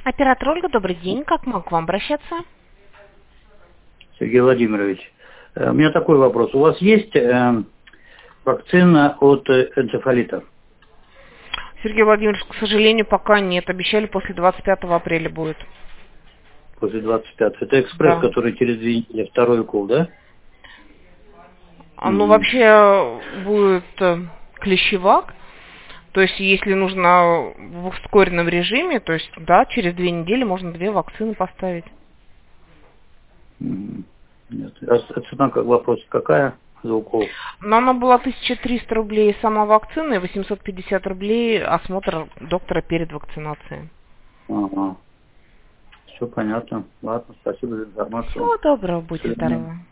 Оператор Ольга, добрый день. Как могу к вам обращаться? Сергей Владимирович, у меня такой вопрос. У вас есть вакцина от энцефалита? Сергей Владимирович, к сожалению, пока нет. Обещали после 25 апреля будет. После 25. Это экспресс, Да. который через 2 недели, второй укол, да? Ну, вообще будет клещевак. То есть, если нужно в ускоренном режиме, то есть, да, через 2 недели можно 2 вакцины поставить. Нет. А цена, как вопрос, какая за укол? Но она была 1300 рублей сама вакцина и 850 рублей осмотр доктора перед вакцинацией. Ага. Все понятно. Ладно, спасибо за информацию. Всего доброго, До будьте свидания. здоровы.